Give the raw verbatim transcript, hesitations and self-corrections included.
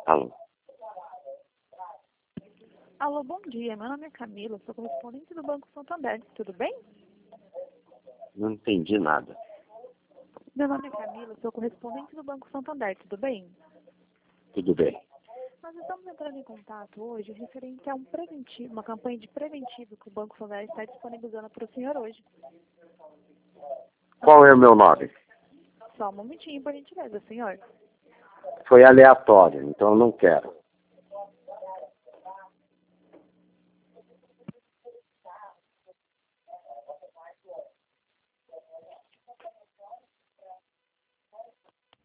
Alô? Alô, bom dia. Meu nome é Camila, sou correspondente do Banco Santander. Tudo bem? Não entendi nada. Meu nome é Camila, sou correspondente do Banco Santander. Tudo bem? Tudo bem. Nós estamos entrando em contato hoje referente a um preventivo, uma campanha de preventivo que o Banco Santander está disponibilizando para o senhor hoje. Qual é o meu nome? Só um momentinho, por gentileza, senhor. Foi aleatório, então eu não quero.